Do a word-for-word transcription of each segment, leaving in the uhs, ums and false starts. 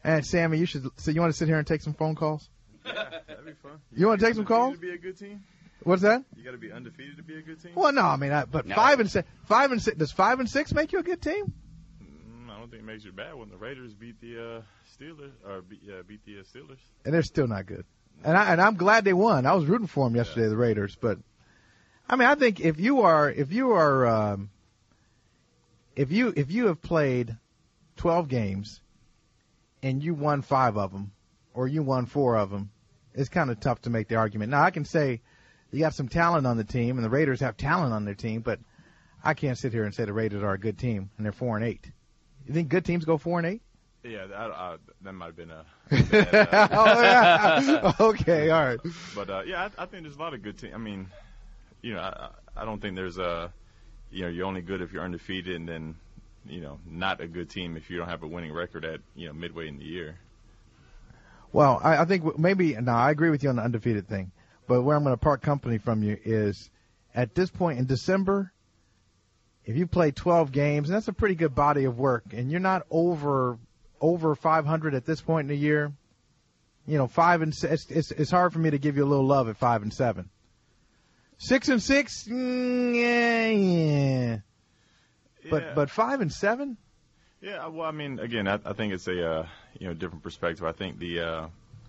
And Sammy, you should. So you want to sit here and take some phone calls? Yeah, that'd be fun. You, you want to take some calls? To be a good team. What's that? You got to be undefeated to be a good team. Well, no, I mean, I, but no. five and six, five and six. Does five and six make you a good team? Mm, I don't think it makes you a bad one. The Raiders beat the uh, Steelers, or beat, yeah, beat the uh, Steelers, and they're still not good. And I and I'm glad they won. I was rooting for them yesterday, yeah. the Raiders. But I mean, I think if you are if you are um, if you if you have played twelve games and you won five of them, or you won four of them, it's kind of tough to make the argument. Now I can say you got some talent on the team, and the Raiders have talent on their team, but I can't sit here and say the Raiders are a good team and they're four and eight. You think good teams go four and eight? Yeah, I, I, that might have been a. Bad, uh, oh yeah. Okay, all right. But uh, yeah, I, I think there's a lot of good teams. I mean, you know, I, I don't think there's a, you know, you're only good if you're undefeated, and then, you know, not a good team if you don't have a winning record at, you know, midway in the year. Well, I, I think maybe no, I agree with you on the undefeated thing, but where I'm going to part company from you is at this point in December. If you play twelve games, and that's a pretty good body of work, and you're not over. over five hundred at this point in the year, you know, five and six, it's, it's, it's hard for me to give you a little love at five and seven. Six and six, mm, yeah, yeah. But, yeah. but five and seven? Yeah, well, I mean, again, I, I think it's a, uh, you know, different perspective. I think the, uh,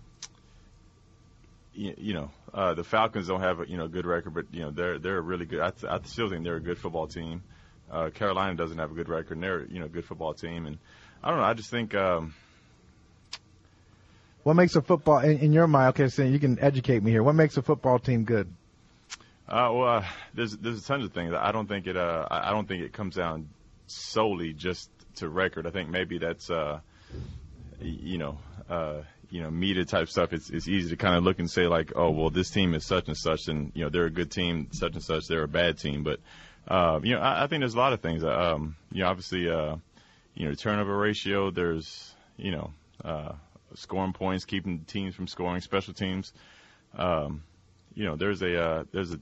you, you know, uh, the Falcons don't have a, you know, good record, but, you know, they're, they're a really good, I, th- I still think they're a good football team. Uh, Carolina doesn't have a good record, and they're, you know, a good football team. And, I don't know. I just think. Um, what makes a football, in, in your mind? Okay, so you can educate me here. What makes a football team good? Uh, well, uh, there's there's tons of things. I don't think it. Uh, I don't think it comes down solely just to record. I think maybe that's, uh, you know, uh, you know, media type stuff. It's it's easy to kind of look and say like, oh, well, this team is such and such, and you know, they're a good team, such and such. They're a bad team, but uh, you know, I, I think there's a lot of things. Um, you know, obviously. Uh, You know, turnover ratio, there's, you know, uh, scoring points, keeping teams from scoring, special teams. Um, you know, there's a, uh, there's a,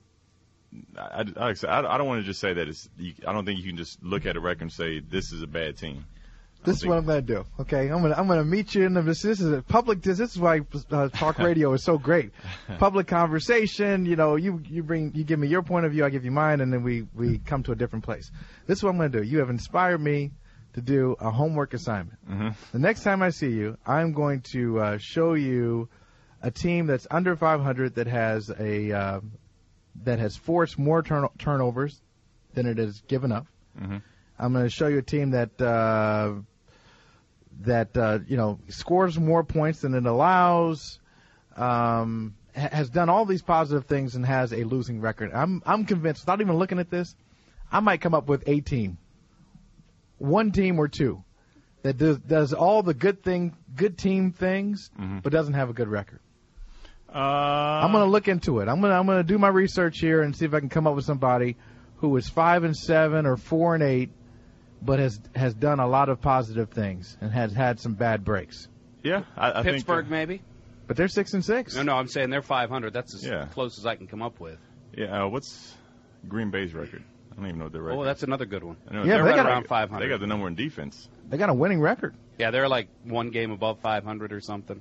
I, I, I don't want to just say that it's, I don't think you can just look at a record and say this is a bad team. This is what I'm going to do. Okay, I'm going to I'm going to meet you in the, this. This is a public. This, this is why uh, talk radio is so great. Public conversation. You know, you you bring you give me your point of view, I give you mine, and then we we come to a different place. This is what I'm going to do. You have inspired me to do a homework assignment. Mm-hmm. The next time I see you, I'm going to uh, show you a team that's under five hundred that has a uh, that has forced more turn- turnovers than it has given up. Mm-hmm. I'm going to show you a team that uh, that uh, you know scores more points than it allows, um, ha- has done all these positive things and has a losing record. I'm I'm convinced. Without even looking at this, I might come up with a team. One team or two that does, does all the good thing, good team things, mm-hmm. but doesn't have a good record. Uh, I'm going to look into it. I'm going to I'm going to do my research here and see if I can come up with somebody who is five and seven or four and eight, but has has done a lot of positive things and has had some bad breaks. Yeah, I, I Pittsburgh think, uh, maybe. But they're six and six. No, no, I'm saying they're five hundred. That's as Yeah. close as I can come up with. Yeah, uh, what's Green Bay's record? I don't even know what their record. Oh, that's another good one. I know Yeah, they're they right got a- around five hundred. They got the number one defense. They got a winning record. Yeah, they're like one game above five hundred or something.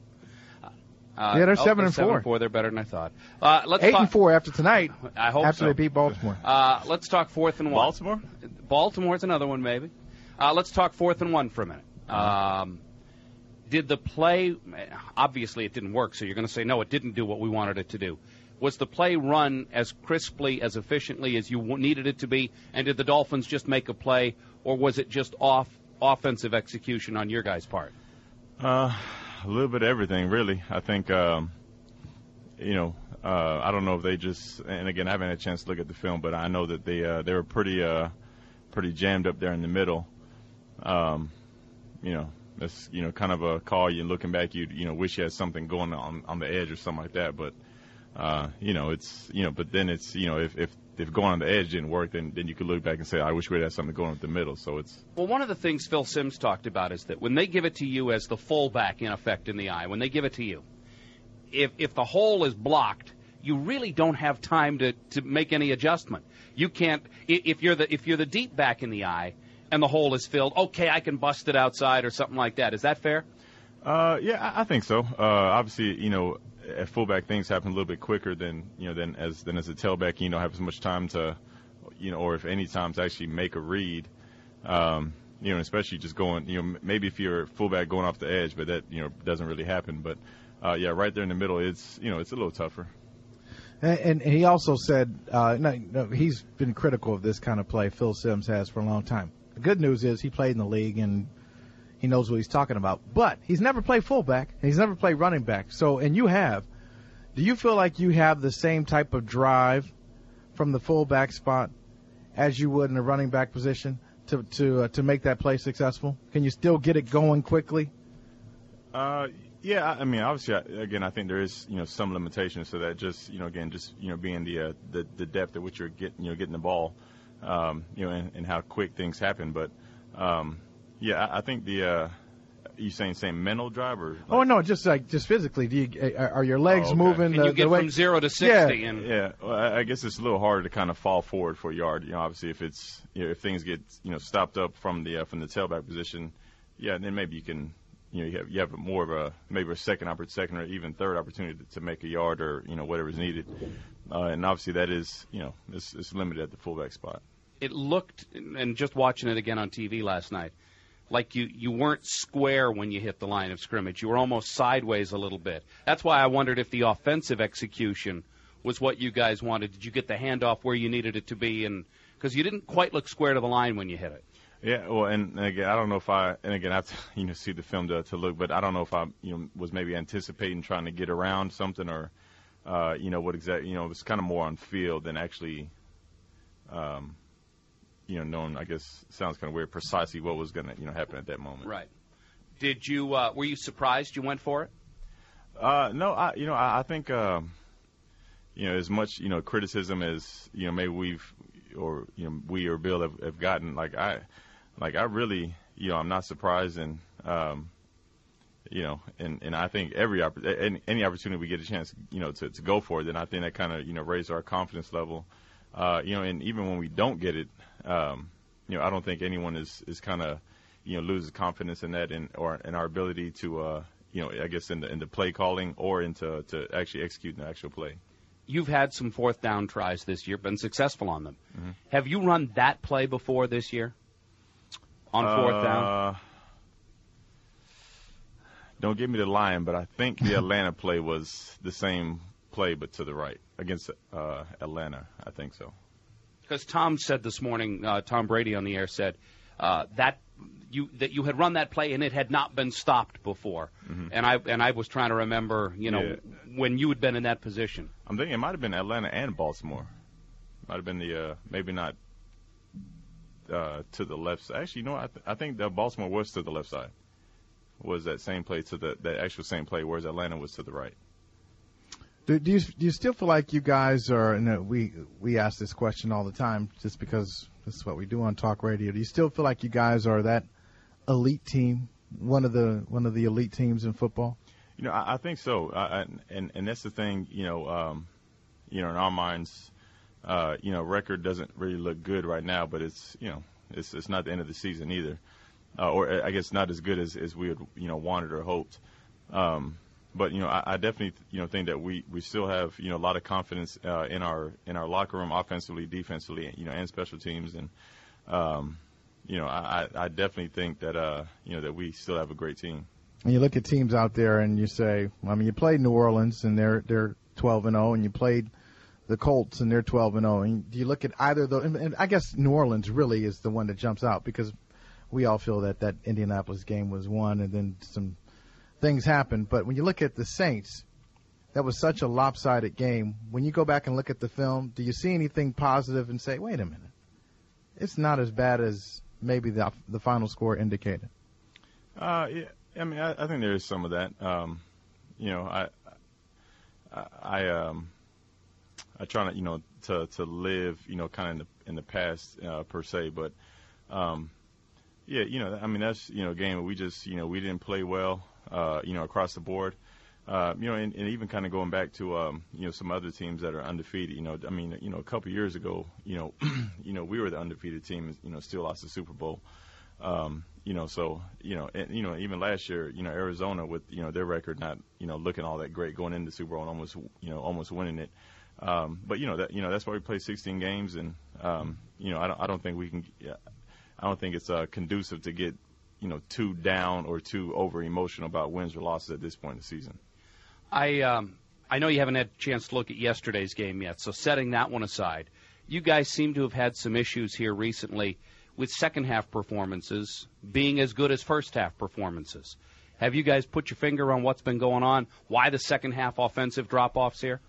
Uh, Yeah, they're oh, seven and seven four. and four. They're better than I thought. Uh, let's Eight talk, and four after tonight. I hope after so. they beat Baltimore. Uh, let's talk fourth and one. Baltimore? Baltimore's another one, maybe. Uh, let's talk fourth and one for a minute. Um, did the play, obviously it didn't work, so you're going to say, no, it didn't do what we wanted it to do. Was the play run as crisply, as efficiently as you needed it to be, and did the Dolphins just make a play, or was it just off offensive execution on your guys' part? Uh, a little bit of everything, really. I think, um, you know, uh, I don't know if they just, and again, I haven't had a chance to look at the film, but I know that they uh, they were pretty uh, pretty jammed up there in the middle. Um, you know, that's, you know, kind of a call. You looking back, you you know, wish you had something going on on the edge or something like that, but. Uh, you know, it's, you know, but then it's, you know, if, if, if going on the edge didn't work, then, then you could look back and say, I wish we had something going with the middle. So it's. Well, one of the things Phil Simms talked about is that when they give it to you as the fullback, in effect, in the eye, when they give it to you, if, if the hole is blocked, you really don't have time to, to make any adjustment. You can't, if you're the, if you're the deep back in the eye and the hole is filled, okay, I can bust it outside or something like that. Is that fair? Uh, yeah, I, I think so. Uh, obviously, you know, at fullback things happen a little bit quicker than you know than as than as a tailback. You don't have as much time to, you know, or if any time to actually make a read. Um, you know, especially just going, you know, maybe if you're a fullback going off the edge, but that you know doesn't really happen. But uh, yeah, right there in the middle, it's you know it's a little tougher. And, and he also said, uh, no, no, he's been critical of this kind of play. Phil Simms has for a long time. The good news is he played in the league and he knows what he's talking about. But he's never played fullback and he's never played running back. So, and you have. Do you feel like you have the same type of drive from the fullback spot as you would in the running back position to to uh, to make that play successful? Can you still get it going quickly? Uh. Yeah, I mean, obviously, again, I think there is, you know, some limitations to that. Just, you know, again, just, you know, being the uh, the, the depth at which you're getting, you know, getting the ball, um, you know, and, and how quick things happen. But, um, yeah, I, I think the, uh, you saying same mental drive or? Like, oh no, just like just physically. Do you are your legs oh, okay. moving? Can the, you get the way, from zero to sixty? Yeah, and yeah. Well, I guess it's a little harder to kind of fall forward for a yard. You know, obviously, if it's, you know, if things get, you know, stopped up from the uh, from the tailback position, yeah, then maybe you can. You know, you have, you have more of a maybe a second, second or even third opportunity to, to make a yard or you know whatever is needed, uh, and obviously that is you know it's, it's limited at the fullback spot. It looked, and just watching it again on T V last night, like you, you weren't square when you hit the line of scrimmage. You were almost sideways a little bit. That's why I wondered if the offensive execution was what you guys wanted. Did you get the handoff where you needed it to be? And because you didn't quite look square to the line when you hit it. Yeah, well, and, and again, I don't know if I, and again, I have to, you know, see the film to, to look, but I don't know if I, you know, was maybe anticipating trying to get around something or, uh, you know, what exactly, you know, it was kind of more on field than actually, um, you know, knowing, I guess, sounds kind of weird, precisely what was going to, you know, happen at that moment. Right. Did you, uh, were you surprised you went for it? Uh, no, I, you know, I, I think, um, you know, as much, you know, criticism as, you know, maybe we've, or, you know, we or Bill have, have gotten, like, I, Like, I really, you know, I'm not surprised, and, um, you know, and, and I think every any, any opportunity we get a chance, you know, to, to go for it, then I think that kind of, you know, raises our confidence level. Uh, you know, and even when we don't get it, um, you know, I don't think anyone is, is kind of, you know, loses confidence in that and or in our ability to, uh, you know, I guess in the, in the play calling or into to actually execute the actual play. You've had some fourth down tries this year, been successful on them. Mm-hmm. Have you run that play before this year? On fourth uh, down? Don't give me the line, but I think the Atlanta play was the same play but to the right against uh, Atlanta. I think so. Because Tom said this morning, uh, Tom Brady on the air said uh, that you that you had run that play and it had not been stopped before. Mm-hmm. And I and I was trying to remember, you know, yeah. when you had been in that position. I'm thinking it might have been Atlanta and Baltimore. Might have been the uh, maybe not. Uh, to the left side. Actually, you know, I, th- I think that Baltimore was to the left side. Was that same play to the that actual same play, whereas Atlanta was to the right. Do, do you do you still feel like you guys are? You know, we we ask this question all the time, just because this is what we do on talk radio. Do you still feel like you guys are that elite team, one of the one of the elite teams in football? You know, I, I think so, I, I, and and that's the thing. You know, um, you know, in our minds. Uh, you know, record doesn't really look good right now, but it's, you know, it's it's not the end of the season either, uh, or I guess not as good as, as we had, you know, wanted or hoped. Um, but you know, I, I definitely, you know, think that we, we still have, you know, a lot of confidence uh, in our in our locker room, offensively, defensively, you know, and special teams, and um, you know, I, I definitely think that uh, you know that we still have a great team. And you look at teams out there, and you say, I mean, you played New Orleans, and they're they're twelve and zero, and you played the Colts, and they're twelve and oh. And do you look at either of those? And I guess New Orleans really is the one that jumps out because we all feel that that Indianapolis game was won, and then some things happened. But when you look at the Saints, that was such a lopsided game. When you go back and look at the film, do you see anything positive and say, wait a minute, it's not as bad as maybe the the final score indicated? Uh, yeah, I mean, I, I think there is some of that. Um, you know, I, I, I um. I try not, you know, to to live, you know, kind of in the in the past uh, per se, but um, yeah, you know, I mean that's you know a game where we just you know we didn't play well, uh, you know, across the board, uh, you know, and, and even kind of going back to um, you know some other teams that are undefeated, you know, I mean, you know, a couple years ago, you know, you know, we were the undefeated team, you know, still lost the Super Bowl, um, you know, so you know, and, you know, even last year, you know, Arizona with you know their record not you know looking all that great going into the Super Bowl and almost you know almost winning it. Um, but you know that you know that's why we play sixteen games, and um, you know I don't I don't think we can. Yeah, I don't think it's uh, conducive to get you know too down or too over emotional about wins or losses at this point in the season. I um, I know you haven't had a chance to look at yesterday's game yet, so setting that one aside, you guys seem to have had some issues here recently with second-half performances being as good as first-half performances. Have you guys put your finger on what's been going on? Why the second-half offensive drop-offs here?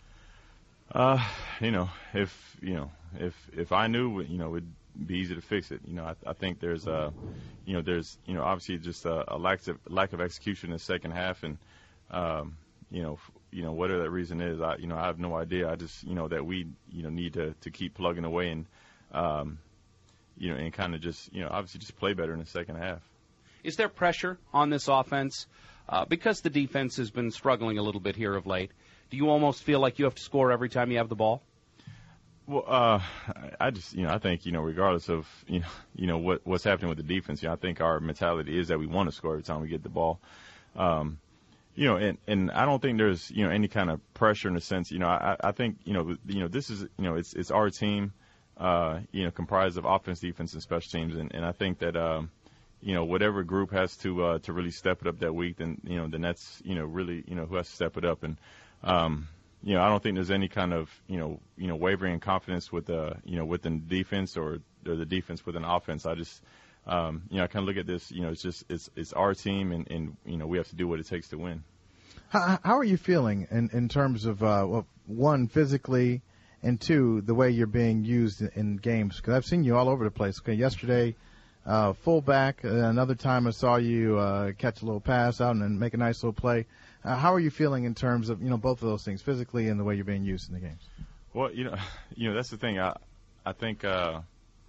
Uh, you know, if you know, if if I knew, you know, it'd be easy to fix it. You know, I, I think there's a, you know, there's you know, obviously just a, a lack of lack of execution in the second half, and um, you know, f- you know, whatever that reason is, I you know, I have no idea. I just you know that we you know need to to keep plugging away and. Um, You know, and kind of just, you know, obviously just play better in the second half. Is there pressure on this offense? Uh, because the defense has been struggling a little bit here of late, do you almost feel like you have to score every time you have the ball? Well, uh, I just, you know, I think, you know, regardless of, you know, you know what what's happening with the defense, you know, I think our mentality is that we want to score every time we get the ball. Um, you know, and, and I don't think there's, you know, any kind of pressure in the sense, you know, I, I think, you know, you know, this is, you know, it's it's our team. Uh, you know, comprised of offense, defense, and special teams, and, and I think that um, you know whatever group has to uh, to really step it up that week, then you know then that's you know really you know who has to step it up, and um, you know I don't think there's any kind of you know you know wavering in confidence with the you know within defense or, or the defense within offense. I just um, you know I kind of look at this, you know it's just it's it's our team, and, and you know we have to do what it takes to win. How, how are you feeling in in terms of uh, well, one physically? And two, the way you're being used in, in games. Because I've seen you all over the place. Okay, yesterday, uh, fullback. Uh, another time I saw you uh, catch a little pass out and then make a nice little play. Uh, how are you feeling in terms of you know both of those things, physically and the way you're being used in the games? Well, you know, you know that's the thing. I I think uh,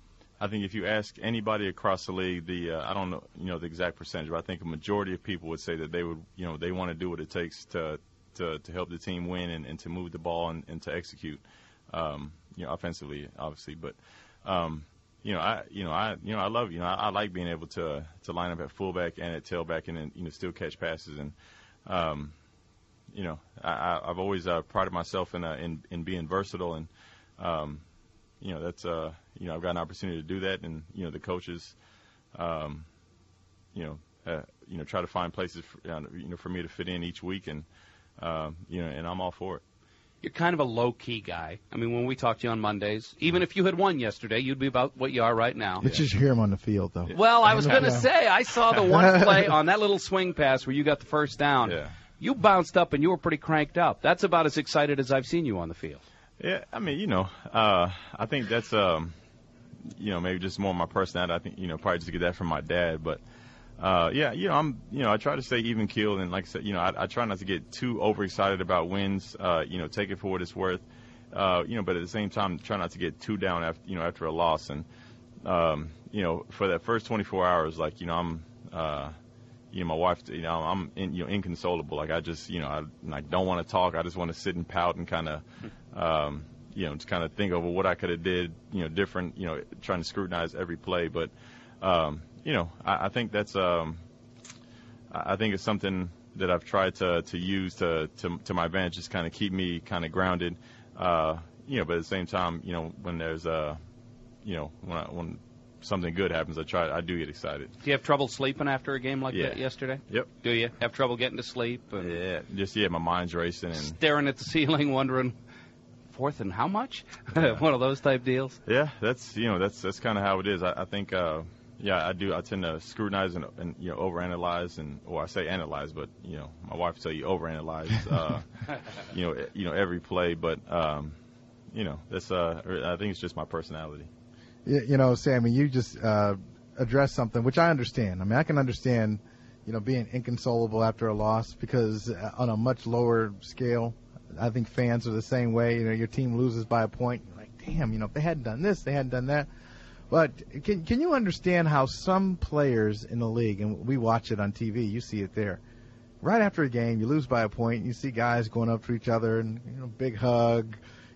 I think if you ask anybody across the league, the uh, I don't know you know the exact percentage, but I think a majority of people would say that they would you know they want to do what it takes to to, to help the team win and, and to move the ball and, and to execute. Um, you know, offensively, obviously, but um, you know, I, you know, I, you know, I love, you know, I, I like being able to to line up at fullback and at tailback and then you know still catch passes and, um, you know, I, I've always uh, prided myself in, uh, in in being versatile and, um, you know, that's uh, you know, I've got an opportunity to do that and you know the coaches, um, you know, uh, you know, try to find places for, you know for me to fit in each week and, um, you know, and I'm all for it. You're kind of a low-key guy. I mean, when we talk to you on Mondays, even if you had won yesterday, you'd be about what you are right now. It's just hear him on the field, though. Well, I was going to say, I saw the one play on that little swing pass where you got the first down. Yeah. You bounced up and you were pretty cranked up. That's about as excited as I've seen you on the field. Yeah, I mean, you know, uh, I think that's, um, you know, maybe just more my personality. I think, you know, probably just get that from my dad, but. Uh, yeah, you know, I'm, you know, I try to stay even keeled, and like I said, you know, I, I try not to get too overexcited about wins. Uh, you know, take it for what it's worth. Uh, you know, but at the same time, try not to get too down after, you know, after a loss. And, um, you know, for that first twenty-four hours, like, you know, I'm, uh, you know, my wife, you know, I'm, in, you know, inconsolable. Like, I just, you know, I like don't want to talk. I just want to sit and pout and kind of, um, you know, just kind of think over what I could have did, you know, different. You know, trying to scrutinize every play, but. Um, You know, I, I think that's um, I think it's something that I've tried to to use to to, to my advantage, just kind of keep me kind of grounded. Uh, you know, but at the same time, you know, when there's a, you know, when I, when something good happens, I try I do get excited. Do you have trouble sleeping after a game like yeah. that yesterday? Yep. Do you have trouble getting to sleep? And yeah. Just yeah, my mind's racing and staring at the ceiling, wondering. Fourth and how much? Yeah. One of those type deals. Yeah, that's you know that's that's kind of how it is. I, I think uh, yeah, I do. I tend to scrutinize and, and you know overanalyze and or I say analyze, but you know my wife will tell you overanalyze. Uh, you know you know every play, but um, you know that's uh I think it's just my personality. You, you know, Sammy, you just uh, addressed something which I understand. I mean, I can understand you know being inconsolable after a loss because on a much lower scale. I think fans are the same way. You know, your team loses by a point. You're like, damn, you know, if they hadn't done this, they hadn't done that. But can can you understand how some players in the league, and we watch it on T V, you see it there, right after a game, you lose by a point, you see guys going up to each other and, you know, big hug,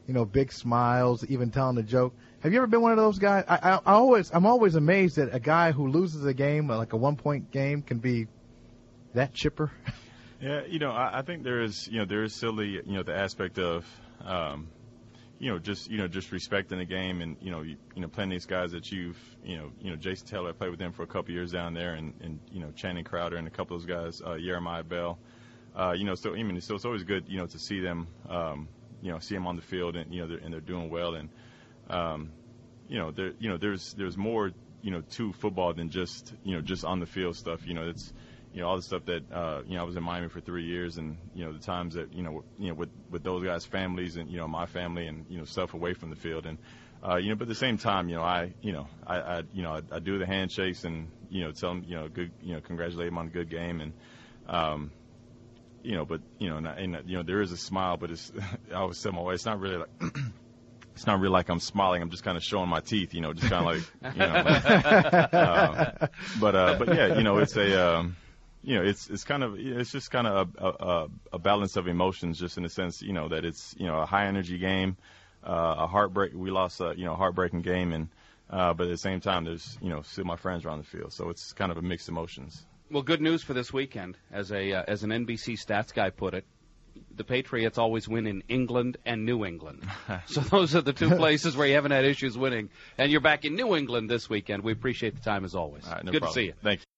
you know, big smiles, even telling a joke. Have you ever been one of those guys? I, I, I always, I'm always amazed that a guy who loses a game, like a one-point game, can be that chipper. Yeah, you know, I, I think there is, you know, there is still the, you know, the aspect of, um, you know, just, you know, just respecting the game and, you know, you, you know, playing these guys that you've, you know, you know, Jason Taylor, I played with him for a couple of years down there, and, and you know, Channing Crowder and a couple of those guys, uh, Jeremiah Bell. Uh, you know, so I mean, so it's always good, you know, to see them, um, you know, see them on the field, and you know, they're, and they're doing well, and um, you know, there, you know, there's there's more, you know, to football than just, you know, just on the field stuff. You know, it's, you know, all the stuff that, uh, you know, I was in Miami for three years, and you know, the times that, you know, you know, with with those guys' families, and you know, my family, and you know, stuff away from the field, and uh, you know, but at the same time, you know, I, you know, I, I you know, I, I do the handshakes, and you know, tell them, you know, good, you know, congratulate them on a good game, and um, you know, but you know, and, and you know, there is a smile, but it's, I always tell my wife, it's not really like, it's not really like I'm smiling. I'm just kind of showing my teeth, you know, just kind of like, you know. uh, but uh, but yeah, you know, it's a, um, you know, it's it's kind of, it's just kind of a, a, a balance of emotions, just in the sense, you know, that it's, you know, a high energy game, uh, a heartbreak. We lost a, you know, heartbreaking game, and uh, but at the same time, there's, you know, still my friends are on the field, so it's kind of a mixed emotions. Well, good news for this weekend, as a uh, as an N B C stats guy put it. The Patriots always win in England and New England. So those are the two places where you haven't had issues winning. And you're back in New England this weekend. We appreciate the time as always. All right, no Good problem. to see you. Thank you.